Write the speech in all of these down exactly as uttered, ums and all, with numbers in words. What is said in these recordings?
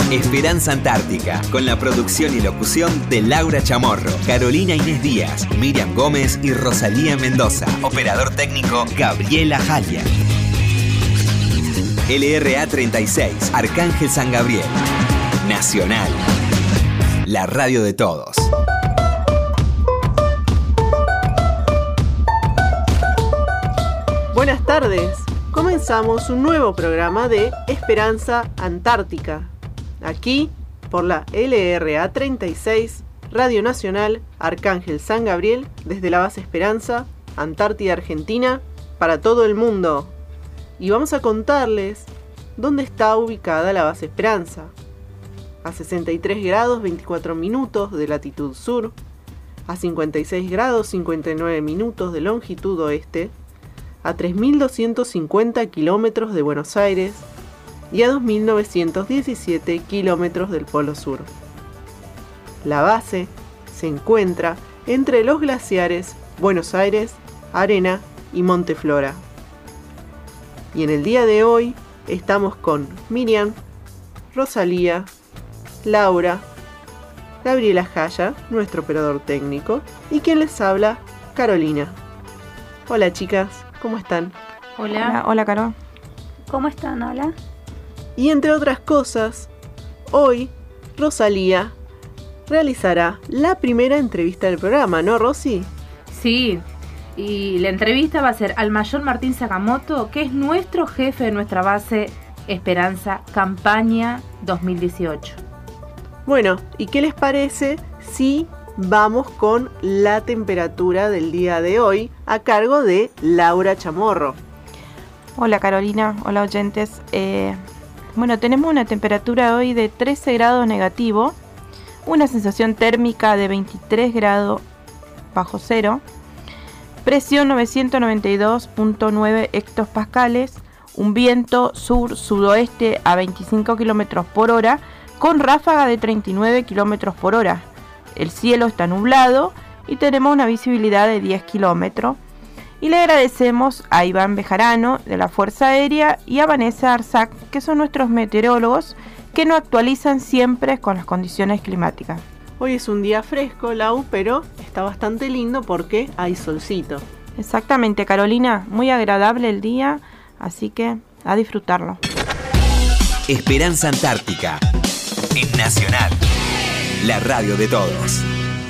Esperanza Antártica, con la producción y locución de Laura Chamorro, Carolina Inés Díaz, Miriam Gómez y Rosalía Mendoza. Operador técnico, Gabriela Jalia. L R A treinta y seis, Arcángel San Gabriel. Nacional, la radio de todos. Buenas tardes. Comenzamos un nuevo programa de Esperanza Antártica. Aquí, por la L R A treinta y seis, Radio Nacional, Arcángel San Gabriel, desde la base Esperanza, Antártida, Argentina, para todo el mundo. Y vamos a contarles dónde está ubicada la base Esperanza. A sesenta y tres grados veinticuatro minutos de latitud sur, a cincuenta y seis grados cincuenta y nueve minutos de longitud oeste, a tres mil doscientos cincuenta kilómetros de Buenos Aires y a dos mil novecientos diecisiete kilómetros del Polo Sur. La base se encuentra entre los glaciares Buenos Aires, Arena y Monte Flora. Y en el día de hoy estamos con Miriam, Rosalía, Laura, Gabriela Jaya, nuestro operador técnico, y quien les habla, Carolina. Hola chicas, ¿cómo están? Hola. Hola, hola Caro. ¿Cómo están? Hola. Y entre otras cosas, hoy Rosalía realizará la primera entrevista del programa, ¿no, Rosy? Sí, y la entrevista va a ser al mayor Martín Sakamoto, que es nuestro jefe de nuestra base Esperanza Campaña dos mil dieciocho. Bueno, ¿y qué les parece si vamos con la temperatura del día de hoy a cargo de Laura Chamorro? Hola Carolina, hola oyentes. Eh, bueno, tenemos una temperatura hoy de trece grados negativo, una sensación térmica de veintitrés grados bajo cero, presión novecientos noventa y dos punto nueve hectopascales, un viento sur-sudoeste a veinticinco kilómetros por hora con ráfaga de treinta y nueve kilómetros por hora. El cielo está nublado y tenemos una visibilidad de diez kilómetros. Y le agradecemos a Iván Bejarano de la Fuerza Aérea y a Vanessa Arzac, que son nuestros meteorólogos, que nos actualizan siempre con las condiciones climáticas. Hoy es un día fresco, Lau, pero está bastante lindo porque hay solcito. Exactamente, Carolina, muy agradable el día, así que a disfrutarlo. Esperanza Antártica, en Nacional, la radio de todos.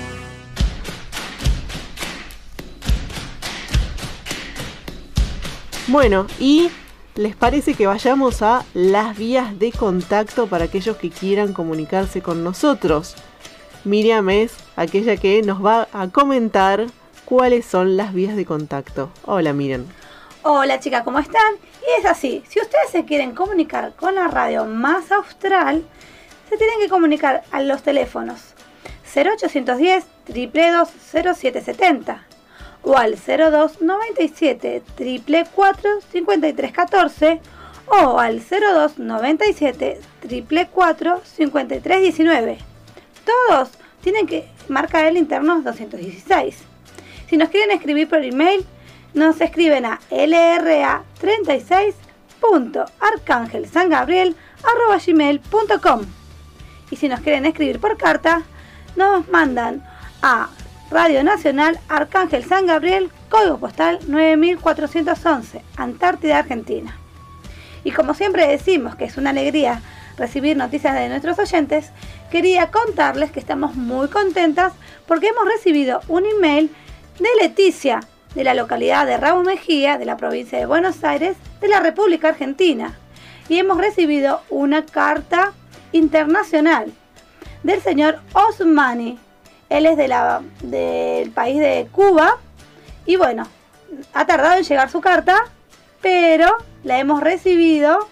Bueno, y ¿les parece que vayamos a las vías de contacto para aquellos que quieran comunicarse con nosotros? Miriam es aquella que nos va a comentar cuáles son las vías de contacto. Hola Miriam. Hola chicas, ¿cómo están? Y es así, si ustedes se quieren comunicar con la radio más austral, se tienen que comunicar a los teléfonos cero ochocientos diez, dos dos dos, cero siete setenta o al cero dos noventa y siete, cuatro cuatro, cincuenta y tres catorce o al cero dos noventa y siete, cuatro cuatro, cincuenta y tres diecinueve. Todos tienen que marcar el interno doscientos dieciséis. Si nos quieren escribir por email, nos escriben a l r a treinta y seis punto arcangelsangabriel arroba gmail punto com. Y si nos quieren escribir por carta, nos mandan a Radio Nacional Arcángel San Gabriel, código postal nueve mil cuatrocientos once, Antártida, Argentina. Y como siempre decimos que es una alegría recibir noticias de nuestros oyentes, quería contarles que estamos muy contentas porque hemos recibido un email de Leticia, de la localidad de Ramos Mejía, de la provincia de Buenos Aires, de la República Argentina. Y hemos recibido una carta internacional del señor Osmani. Él es de la, del país de Cuba y bueno, ha tardado en llegar su carta, pero la hemos recibido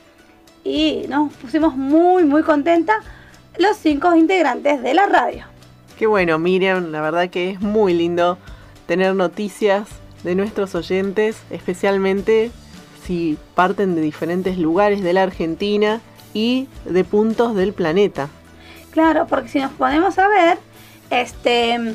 y nos pusimos muy muy contentas los cinco integrantes de la radio. Qué bueno, Miriam, la verdad que es muy lindo tener noticias de nuestros oyentes, especialmente si parten de diferentes lugares de la Argentina y de puntos del planeta. Claro, porque si nos ponemos a ver, este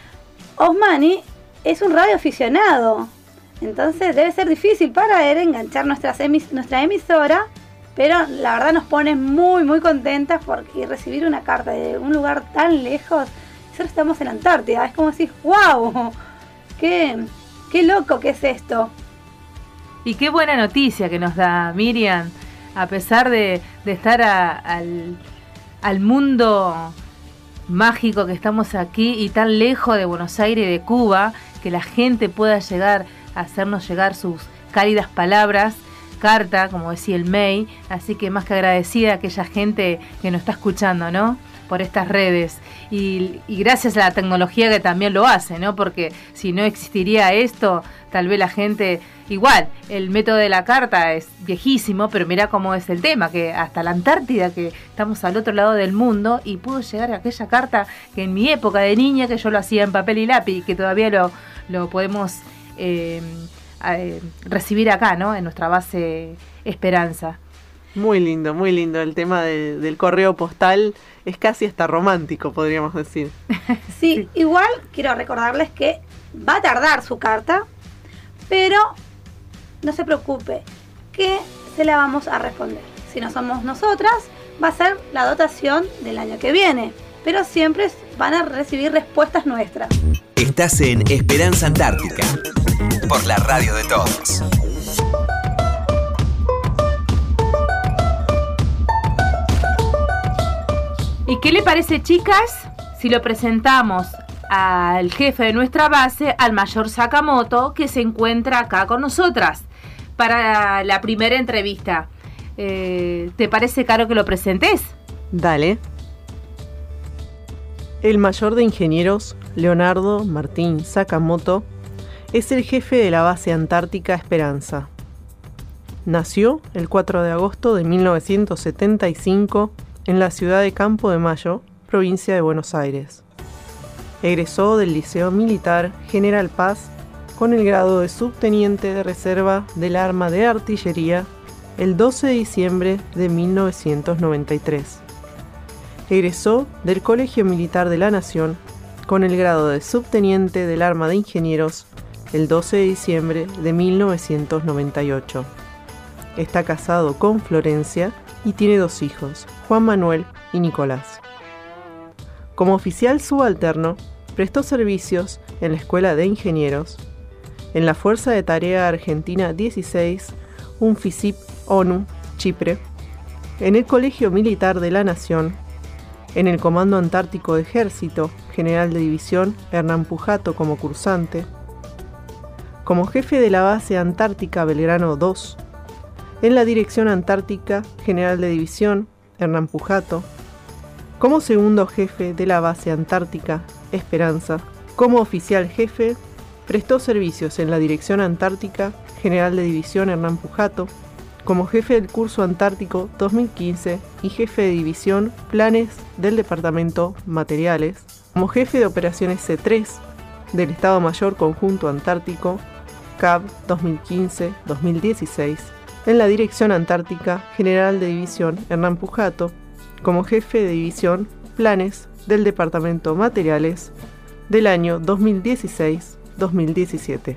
Osmani es un radioaficionado, entonces debe ser difícil para él enganchar nuestras emis, nuestra emisora pero la verdad nos pone muy muy contentas porque recibir una carta de un lugar tan lejos, nosotros estamos en la Antártida, es como decir, wow, qué, qué loco que es esto. Y qué buena noticia que nos da Miriam, a pesar de, de estar a, al, al mundo mágico que estamos aquí y tan lejos de Buenos Aires y de Cuba, que la gente pueda llegar a hacernos llegar sus cálidas palabras, carta, como decía el May, así que más que agradecida a aquella gente que nos está escuchando, ¿no? Por estas redes y, y gracias a la tecnología que también lo hace, ¿no? Porque si no existiría esto, tal vez la gente, igual, el método de la carta es viejísimo, pero mira cómo es el tema, que hasta la Antártida, que estamos al otro lado del mundo, y pudo llegar a aquella carta que en mi época de niña, que yo lo hacía en papel y lápiz, que todavía lo, lo podemos eh, eh, recibir acá, ¿no? En nuestra base Esperanza. Muy lindo, muy lindo. El tema de, del correo postal es casi hasta romántico, podríamos decir. Sí, sí, igual quiero recordarles que va a tardar su carta, pero no se preocupe, que se la vamos a responder. Si no somos nosotras, va a ser la dotación del año que viene, pero siempre van a recibir respuestas nuestras. Estás en Esperanza Antártica, por la radio de todos. ¿Y qué le parece, chicas, si lo presentamos al jefe de nuestra base, al mayor Sakamoto, que se encuentra acá con nosotras para la primera entrevista? Eh, ¿Te parece, Caro, que lo presentes? Dale. El mayor de ingenieros, Leonardo Martín Sakamoto, es el jefe de la base antártica Esperanza. Nació el cuatro de agosto de mil novecientos setenta y cinco en la ciudad de Campo de Mayo, provincia de Buenos Aires. Egresó del Liceo Militar General Paz con el grado de subteniente de reserva del Arma de Artillería el doce de diciembre de mil novecientos noventa y tres. Egresó del Colegio Militar de la Nación con el grado de subteniente del Arma de Ingenieros el doce de diciembre de mil novecientos noventa y ocho. Está casado con Florencia y tiene dos hijos, Juan Manuel y Nicolás. Como oficial subalterno, prestó servicios en la Escuela de Ingenieros, en la Fuerza de Tarea Argentina dieciséis, un FISIP ONU, Chipre, en el Colegio Militar de la Nación, en el Comando Antártico de Ejército, General de División Hernán Pujato como cursante, como jefe de la base Antártica Belgrano dos, en la Dirección Antártica General de División Hernán Pujato, como segundo jefe de la base Antártica Esperanza, como oficial jefe, prestó servicios en la Dirección Antártica General de División Hernán Pujato, como jefe del curso Antártico dos mil quince y jefe de división Planes del Departamento Materiales, como jefe de operaciones C tres del Estado Mayor Conjunto Antártico C A B dos mil quince a dos mil dieciséis, en la Dirección Antártica General de División Hernán Pujato, como jefe de división Planes del Departamento Materiales del año dos mil dieciséis a dos mil diecisiete,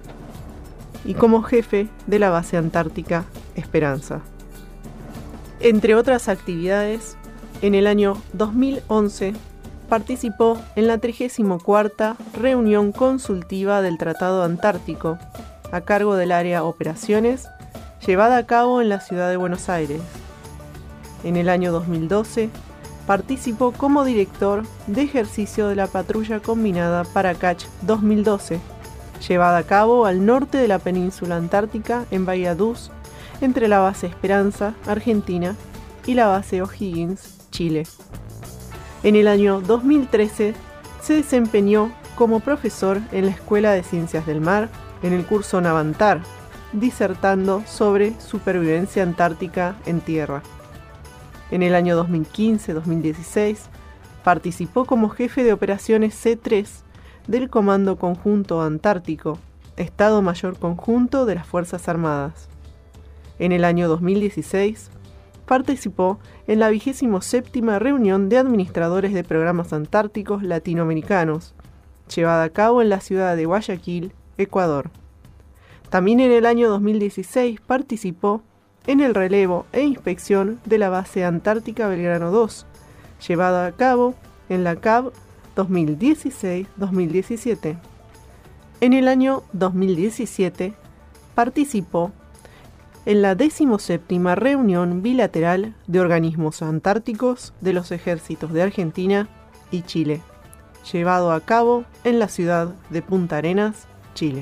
y como jefe de la base Antártica Esperanza. Entre otras actividades, en el año dos mil once participó en la trigésima cuarta reunión consultiva del Tratado Antártico, a cargo del área Operaciones, llevada a cabo en la ciudad de Buenos Aires. En el año dos mil doce, participó como director de ejercicio de la Patrulla Combinada Paracach dos mil doce, llevada a cabo al norte de la península antártica en Bahía Dus, entre la base Esperanza, Argentina, y la base O'Higgins, Chile. En el año dos mil trece, se desempeñó como profesor en la Escuela de Ciencias del Mar, en el curso Navantar, disertando sobre supervivencia antártica en tierra. En el año dos mil quince a dos mil dieciséis, participó como jefe de operaciones C tres del Comando Conjunto Antártico, Estado Mayor Conjunto de las Fuerzas Armadas. En el año dos mil dieciséis, participó en la vigésima séptima reunión de administradores de programas antárticos latinoamericanos, llevada a cabo en la ciudad de Guayaquil, Ecuador. También en el año dos mil dieciséis participó en el relevo e inspección de la base antártica Belgrano dos, llevada a cabo en la C A B dos mil dieciséis dos mil diecisiete. En el año dos mil diecisiete participó en la decimoséptima reunión bilateral de organismos antárticos de los ejércitos de Argentina y Chile, llevado a cabo en la ciudad de Punta Arenas, Chile.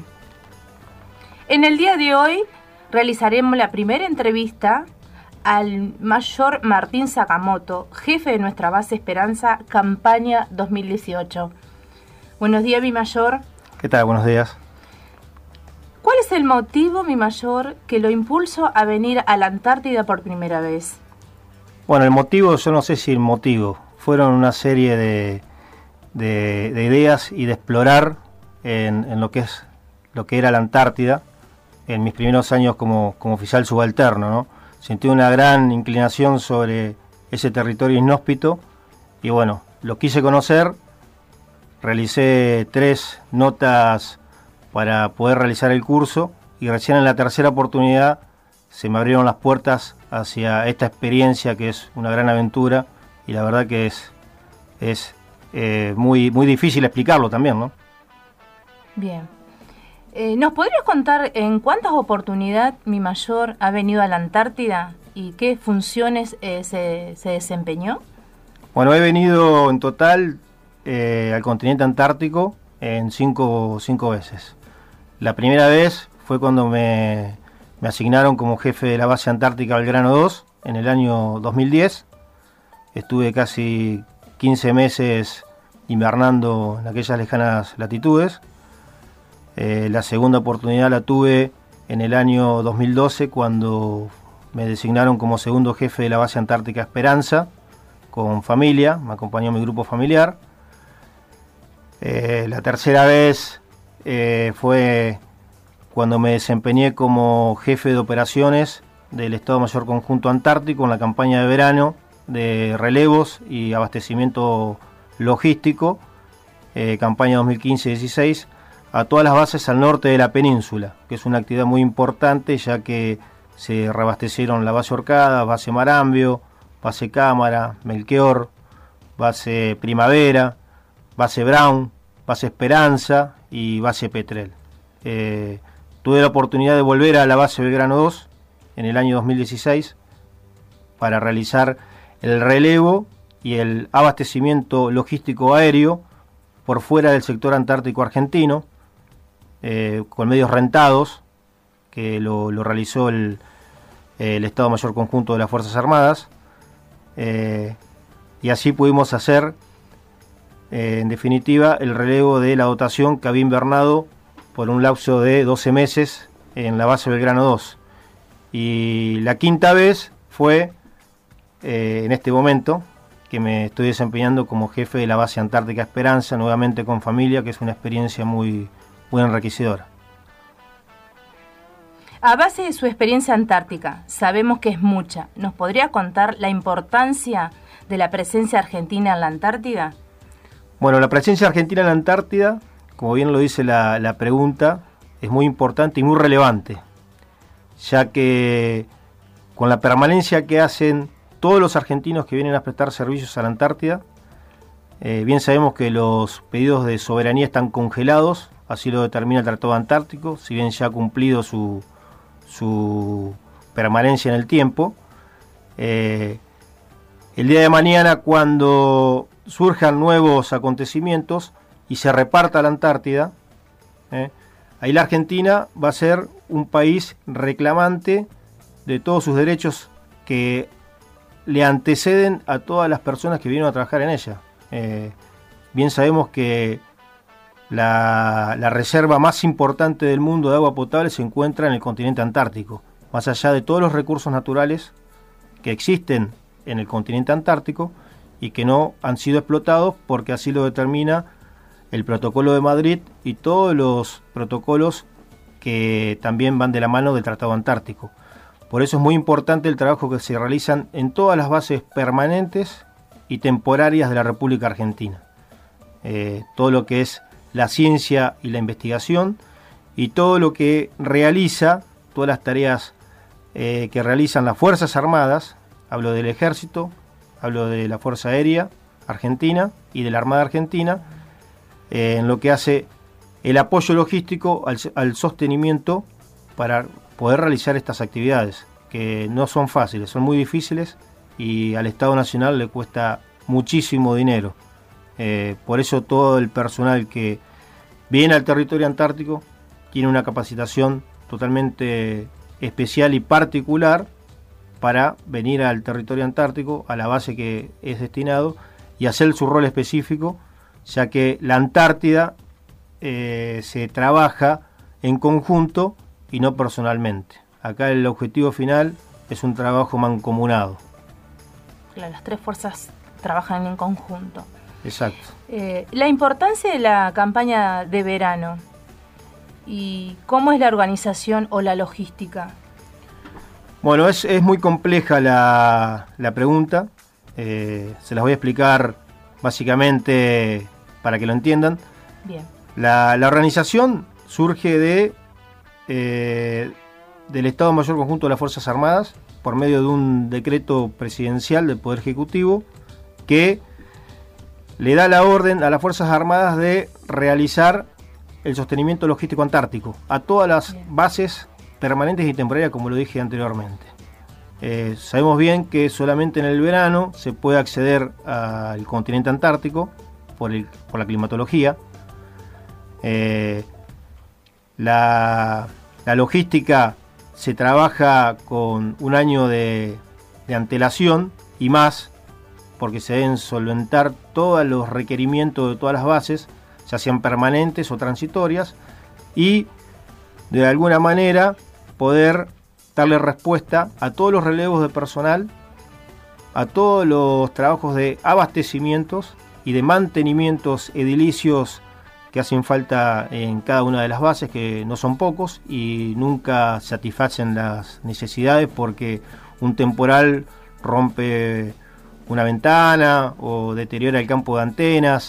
En el día de hoy realizaremos la primera entrevista al mayor Martín Sakamoto, jefe de nuestra base Esperanza, campaña dos mil dieciocho. Buenos días, mi mayor. ¿Qué tal? Buenos días. ¿Cuál es el motivo, mi mayor, que lo impulsó a venir a la Antártida por primera vez? Bueno, el motivo, yo no sé si el motivo, fueron una serie de, de, de ideas y de explorar en, en lo que es lo que era la Antártida en mis primeros años como, como oficial subalterno, ¿no? Sentí una gran inclinación sobre ese territorio inhóspito y bueno, lo quise conocer, realicé tres notas para poder realizar el curso y recién en la tercera oportunidad se me abrieron las puertas hacia esta experiencia que es una gran aventura y la verdad que es, es eh, muy, muy difícil explicarlo también, ¿no? Bien. Eh, ¿Nos podrías contar en cuántas oportunidades mi mayor ha venido a la Antártida y qué funciones eh, se, se desempeñó? Bueno, he venido en total eh, al continente antártico en cinco, cinco veces. La primera vez fue cuando me, me asignaron como jefe de la base antártica Belgrano dos en el año dos mil diez. Estuve casi quince meses invernando en aquellas lejanas latitudes. Eh, la segunda oportunidad la tuve en el año dos mil doce cuando me designaron como segundo jefe de la base antártica Esperanza con familia, me acompañó mi grupo familiar. Eh, la tercera vez eh, fue cuando me desempeñé como jefe de operaciones del Estado Mayor Conjunto Antártico en la campaña de verano de relevos y abastecimiento logístico, eh, campaña dos mil quince dieciséis, a todas las bases al norte de la península, que es una actividad muy importante ya que se reabastecieron la base Orcada, base Marambio, base Cámara, Melchior, base Primavera, base Brown, base Esperanza y base Petrel. Eh, tuve la oportunidad de volver a la base Belgrano dos en el año dos mil dieciséis para realizar el relevo y el abastecimiento logístico aéreo por fuera del sector antártico argentino, eh, con medios rentados, que lo, lo realizó el, el Estado Mayor Conjunto de las Fuerzas Armadas, eh, y así pudimos hacer Eh, en definitiva, el relevo de la dotación que había invernado por un lapso de doce meses en la base Belgrano dos. Y la quinta vez fue eh, en este momento que me estoy desempeñando como jefe de la base Antártica Esperanza, nuevamente con familia, que es una experiencia muy, muy enriquecedora. A base de su experiencia antártica, sabemos que es mucha. ¿Nos podría contar la importancia de la presencia argentina en la Antártida? Bueno, la presencia argentina en la Antártida, como bien lo dice la, la pregunta, es muy importante y muy relevante, ya que con la permanencia que hacen todos los argentinos que vienen a prestar servicios a la Antártida, eh, bien sabemos que los pedidos de soberanía están congelados, así lo determina el Tratado Antártico, si bien ya ha cumplido su, su permanencia en el tiempo. Eh, el día de mañana, cuando surjan nuevos acontecimientos y se reparta la Antártida, ¿eh? ahí la Argentina va a ser un país reclamante de todos sus derechos que le anteceden a todas las personas que vienen a trabajar en ella. Eh, bien sabemos que la, la reserva más importante del mundo de agua potable se encuentra en el continente antártico, más allá de todos los recursos naturales que existen en el continente antártico y que no han sido explotados porque así lo determina el Protocolo de Madrid y todos los protocolos que también van de la mano del Tratado Antártico. Por eso es muy importante el trabajo que se realizan en todas las bases permanentes y temporarias de la República Argentina. Eh, todo lo que es la ciencia y la investigación y todo lo que realiza, todas las tareas eh, que realizan las Fuerzas Armadas, hablo del Ejército, hablo de la Fuerza Aérea Argentina y de la Armada Argentina, eh, en lo que hace el apoyo logístico al, al sostenimiento para poder realizar estas actividades, que no son fáciles, son muy difíciles y al Estado Nacional le cuesta muchísimo dinero. Eh, por eso todo el personal que viene al territorio antártico tiene una capacitación totalmente especial y particular para venir al territorio antártico, a la base que es destinado, y hacer su rol específico, ya que la Antártida eh, se trabaja en conjunto y no personalmente. Acá el objetivo final es un trabajo mancomunado. Claro, las tres fuerzas trabajan en conjunto. Exacto. Eh, la importancia de la campaña de verano y cómo es la organización o la logística. Bueno, es, es muy compleja la, la pregunta. Eh, se las voy a explicar básicamente para que lo entiendan. Bien. La, la organización surge de eh, del Estado Mayor Conjunto de las Fuerzas Armadas por medio de un decreto presidencial del Poder Ejecutivo que le da la orden a las Fuerzas Armadas de realizar el sostenimiento logístico antártico a todas las bien. bases permanentes y temporarias, como lo dije anteriormente. Eh, sabemos bien que solamente en el verano se puede acceder al continente antártico por, el, por la climatología. Eh, la, la logística se trabaja con un año de, de antelación y más, porque se deben solventar todos los requerimientos de todas las bases, ya sean permanentes o transitorias, y de alguna manera poder darle respuesta a todos los relevos de personal, a todos los trabajos de abastecimientos y de mantenimientos edilicios que hacen falta en cada una de las bases, que no son pocos y nunca satisfacen las necesidades porque un temporal rompe una ventana o deteriora el campo de antenas,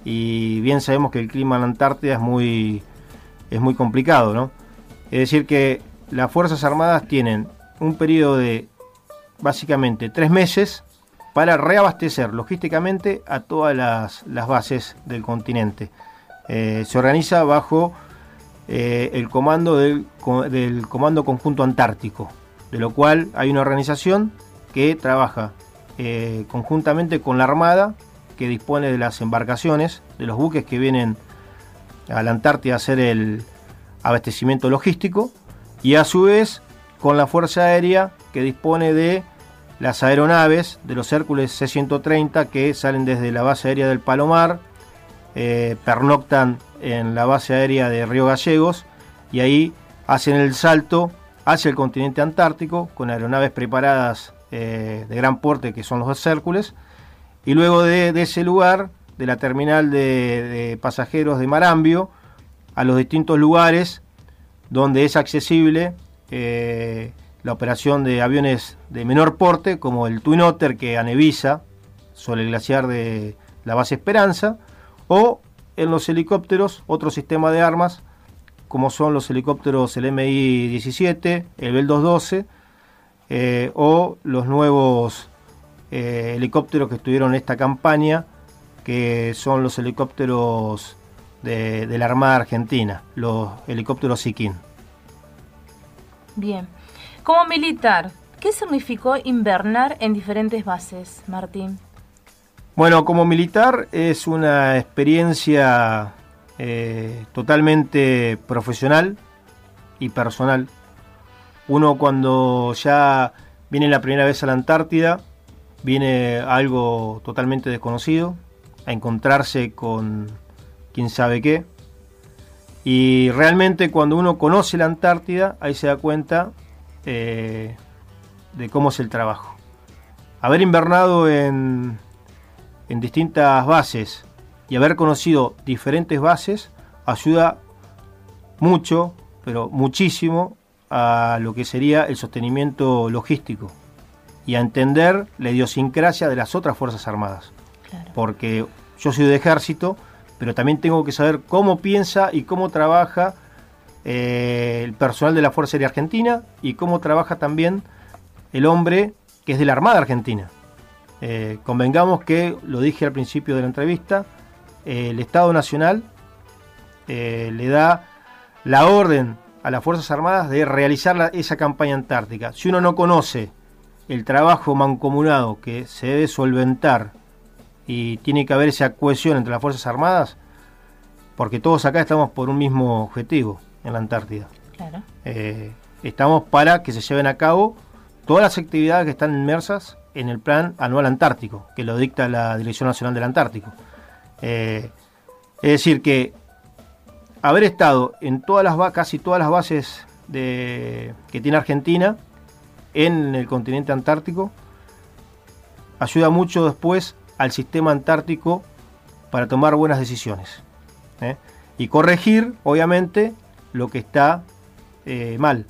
y bien sabemos que el clima en la Antártida es muy, es muy complicado, ¿no? Es decir que las Fuerzas Armadas tienen un periodo de básicamente tres meses para reabastecer logísticamente a todas las, las bases del continente. Eh, se organiza bajo eh, el comando del, del Comando Conjunto Antártico, de lo cual hay una organización que trabaja eh, conjuntamente con la Armada, que dispone de las embarcaciones, de los buques que vienen a la Antártida a hacer el abastecimiento logístico, y a su vez con la Fuerza Aérea, que dispone de las aeronaves de los Hércules C ciento treinta que salen desde la base aérea del Palomar, eh, pernoctan en la base aérea de Río Gallegos y ahí hacen el salto hacia el continente antártico con aeronaves preparadas eh, de gran porte, que son los Hércules, y luego de, de ese lugar, de la terminal de, de pasajeros de Marambio, a los distintos lugares donde es accesible eh, la operación de aviones de menor porte, como el Twin Otter que anevisa sobre el glaciar de la base Esperanza, o en los helicópteros, otro sistema de armas, como son los helicópteros el M I diecisiete, el Bell doscientos doce, eh, o los nuevos eh, helicópteros que estuvieron en esta campaña, que son los helicópteros de, de la Armada Argentina, los helicópteros Siquín. Bien. Como militar, ¿qué significó invernar en diferentes bases, Martín? Bueno, como militar es una experiencia eh, totalmente profesional y personal. Uno cuando ya viene la primera vez a la Antártida, viene a algo totalmente desconocido, a encontrarse con quién sabe qué. Y realmente cuando uno conoce la Antártida, ahí se da cuenta eh, de cómo es el trabajo. Haber invernado en, en distintas bases y haber conocido diferentes bases ayuda mucho, pero muchísimo, a lo que sería el sostenimiento logístico y a entender la idiosincrasia de las otras Fuerzas Armadas. Claro. Porque yo soy de ejército, pero también tengo que saber cómo piensa y cómo trabaja eh, el personal de la Fuerza Aérea Argentina y cómo trabaja también el hombre que es de la Armada Argentina. Eh, convengamos que, lo dije al principio de la entrevista, eh, el Estado Nacional eh, le da la orden a las Fuerzas Armadas de realizar la, esa campaña antártica. Si uno no conoce el trabajo mancomunado que se debe solventar y tiene que haber esa cohesión entre las Fuerzas Armadas, porque todos acá estamos por un mismo objetivo en la Antártida. Claro. Eh, estamos para que se lleven a cabo todas las actividades que están inmersas en el Plan Anual Antártico, que lo dicta la Dirección Nacional del Antártico. Eh, es decir, que haber estado en todas las casi todas las bases de, que tiene Argentina en el continente antártico ayuda mucho después al sistema antártico para tomar buenas decisiones, ¿eh? Y corregir, obviamente, lo que está eh, mal.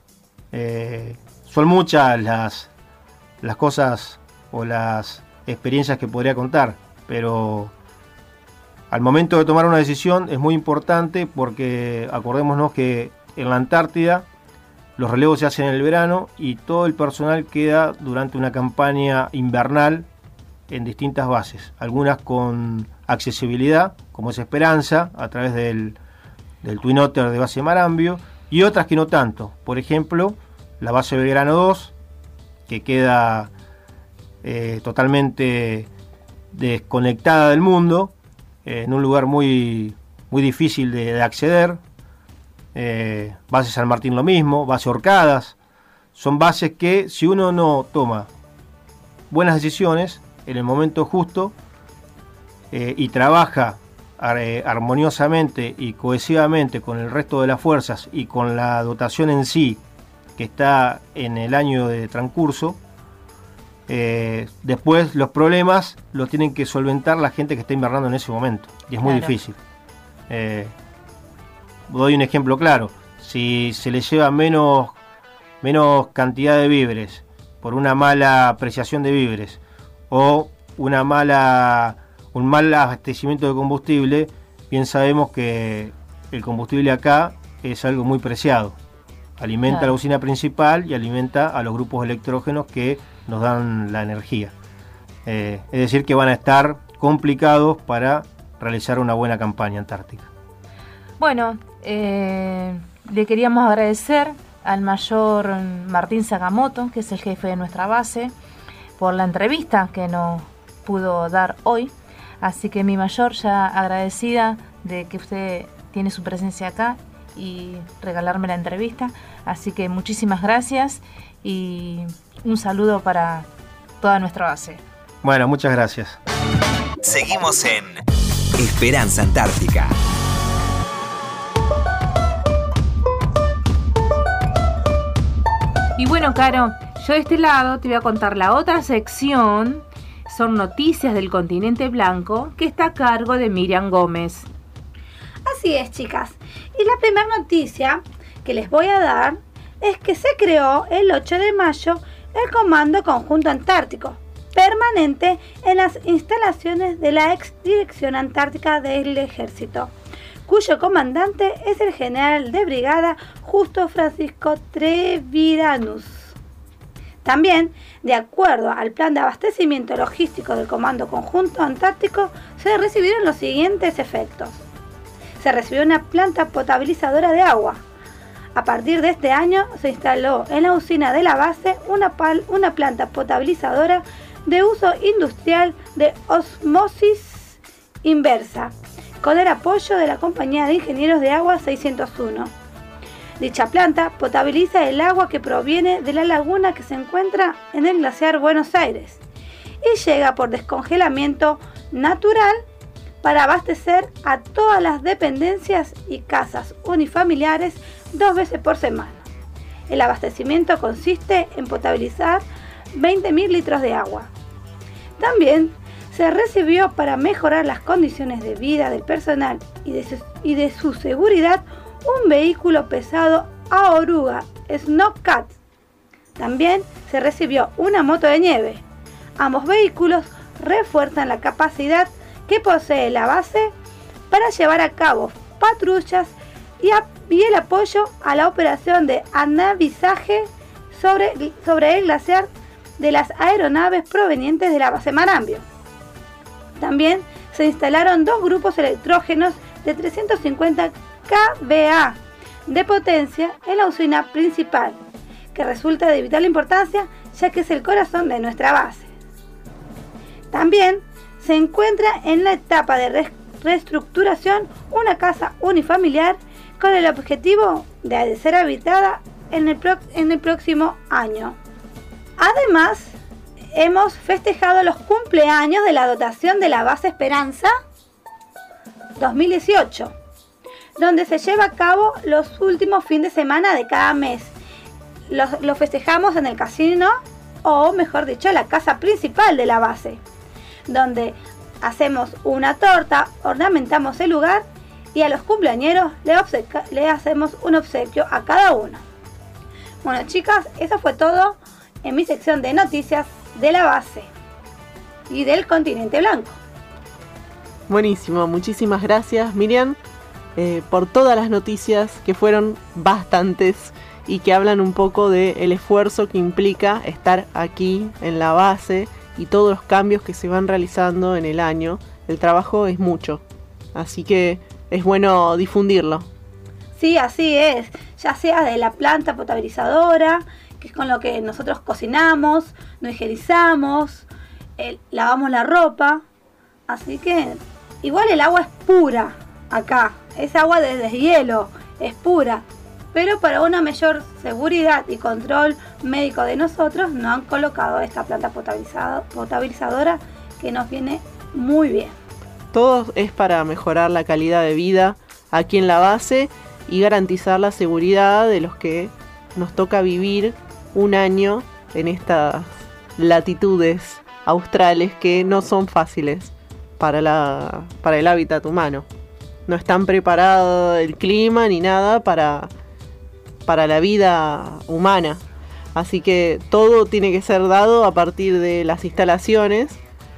Eh, son muchas las las cosas o las experiencias que podría contar, pero al momento de tomar una decisión es muy importante porque acordémonos que en la Antártida los relevos se hacen en el verano y todo el personal queda durante una campaña invernal en distintas bases, algunas con accesibilidad, como es Esperanza, a través del, del Twin Otter de base Marambio, y otras que no tanto. Por ejemplo, la base Belgrano dos, que queda eh, totalmente desconectada del mundo, eh, en un lugar muy, muy difícil de, de acceder. Eh, base San Martín lo mismo, base Orcadas. Son bases que, si uno no toma buenas decisiones en el momento justo eh, y trabaja eh, armoniosamente y cohesivamente con el resto de las fuerzas y con la dotación en sí que está en el año de transcurso, eh, después los problemas los tienen que solventar la gente que está invernando en ese momento, y es muy Claro. difícil. Eh, doy un ejemplo claro: si se le lleva menos, menos cantidad de víveres por una mala apreciación de víveres o una mala, un mal abastecimiento de combustible, bien sabemos que el combustible acá es algo muy preciado. Alimenta Claro. la usina principal y alimenta a los grupos electrógenos que nos dan la energía. Eh, es decir, que van a estar complicados para realizar una buena campaña antártica. Bueno, eh, le queríamos agradecer al mayor Martín Sakamoto, que es el jefe de nuestra base, por la entrevista que nos pudo dar hoy. Así que mi mayor, ya agradecida de que usted tiene su presencia acá y regalarme la entrevista. Así que muchísimas gracias y un saludo para toda nuestra base. Bueno, muchas gracias. Seguimos en Esperanza Antártica. Y bueno, Caro, yo de este lado te voy a contar la otra sección. Son noticias del continente blanco, que está a cargo de Miriam Gómez. Así es, chicas. Y la primera noticia que les voy a dar es que se creó el ocho de mayo el Comando Conjunto Antártico, permanente en las instalaciones de la ex Dirección Antártica del Ejército, cuyo comandante es el general de brigada Justo Francisco Treviranus. También, de acuerdo al plan de abastecimiento logístico del Comando Conjunto Antártico, se recibieron los siguientes efectos. Se recibió una planta potabilizadora de agua. A partir de este año se instaló en la usina de la base una, pal, una planta potabilizadora de uso industrial de osmosis inversa, con el apoyo de la Compañía de Ingenieros de Agua seiscientos uno. Dicha planta potabiliza el agua que proviene de la laguna que se encuentra en el glaciar Buenos Aires y llega por descongelamiento natural para abastecer a todas las dependencias y casas unifamiliares dos veces por semana. El abastecimiento consiste en potabilizar veinte mil litros de agua. También se recibió, para mejorar las condiciones de vida del personal y de su, y de su seguridad, un vehículo pesado a oruga, Snowcat. También se recibió una moto de nieve. Ambos vehículos refuerzan la capacidad que posee la base para llevar a cabo patrullas y, a, y el apoyo a la operación de anavizaje sobre, sobre el glaciar de las aeronaves provenientes de la base Marambio. También se instalaron dos grupos electrógenos de trescientos cincuenta kilovoltios de potencia en la usina principal, que resulta de vital importancia ya que es el corazón de nuestra base. También se encuentra en la etapa de reestructuración una casa unifamiliar con el objetivo de ser habitada en el, pro en el próximo año. Además, hemos festejado los cumpleaños de la dotación de la base Esperanza dos mil dieciocho, donde se lleva a cabo los últimos fines de semana de cada mes. Los, los festejamos en el casino, o mejor dicho, la casa principal de la base, donde hacemos una torta, ornamentamos el lugar y a los cumpleañeros le, le hacemos un obsequio a cada uno. Bueno, chicas, eso fue todo en mi sección de noticias de la base y del continente blanco. Buenísimo, muchísimas gracias, Miriam, eh, por todas las noticias, que fueron bastantes y que hablan un poco del esfuerzo que implica estar aquí en la base y todos los cambios que se van realizando en el año. El trabajo es mucho, así que es bueno difundirlo. Sí, así es, ya sea de la planta potabilizadora, que es con lo que nosotros cocinamos, nos higienizamos, eh, lavamos la ropa, así que igual el agua es pura acá, es agua de deshielo, es pura, pero para una mayor seguridad y control médico de nosotros nos han colocado esta planta potabilizadora que nos viene muy bien. Todo es para mejorar la calidad de vida aquí en la base y garantizar la seguridad de los que nos toca vivir un año en estas latitudes australes que no son fáciles para, la, para el hábitat humano. No están preparado el clima ni nada para, para la vida humana. Así que todo tiene que ser dado a partir de las instalaciones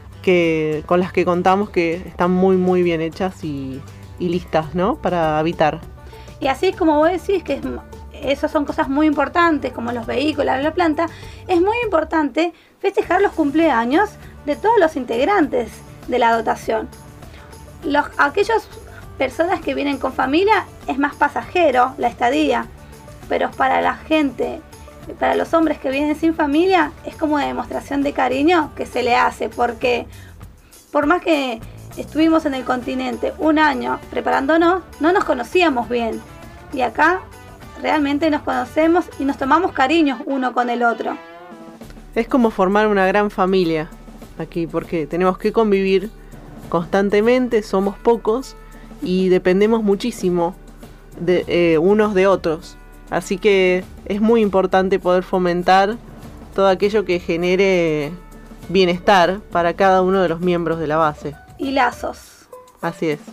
que, con las que contamos, que están muy muy bien hechas y, y listas, ¿no?, para habitar. Y así como vos decís que es, esas son cosas muy importantes, como los vehículos, la planta, es muy importante festejar los cumpleaños de todos los integrantes de la dotación. Los, aquellas personas que vienen con familia es más pasajero la estadía, pero para la gente, para los hombres que vienen sin familia, es como una demostración de cariño que se le hace, porque por más que estuvimos en el continente un año preparándonos, no nos conocíamos bien, y acá realmente nos conocemos y nos tomamos cariño uno con el otro. Es como formar una gran familia aquí, porque tenemos que convivir constantemente, somos pocos y dependemos muchísimo de eh, unos de otros. Así que es muy importante poder fomentar todo aquello que genere bienestar para cada uno de los miembros de la base. Y lazos. Así es.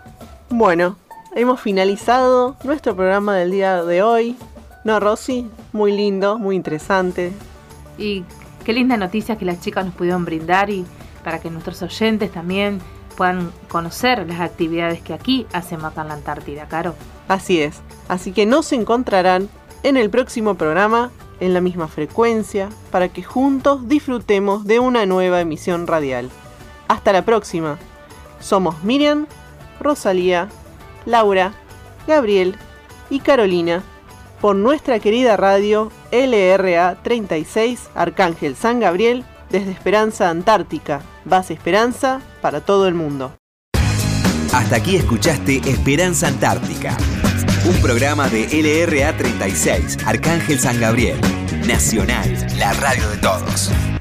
Bueno, hemos finalizado nuestro programa del día de hoy. ¿No, Rosy? Muy lindo, muy interesante. Y qué linda noticia que las chicas nos pudieron brindar, y para que nuestros oyentes también puedan conocer las actividades que aquí hacemos acá en la Antártida, Caro. Así es. Así que nos encontrarán en el próximo programa, en la misma frecuencia, para que juntos disfrutemos de una nueva emisión radial. Hasta la próxima. Somos Miriam, Rosalía, Laura, Gabriel y Carolina, por nuestra querida radio L R A treinta y seis Arcángel San Gabriel, desde Esperanza Antártica, base Esperanza para todo el mundo. Hasta aquí escuchaste Esperanza Antártica, un programa de L R A treinta y seis Arcángel San Gabriel, Nacional, la radio de todos.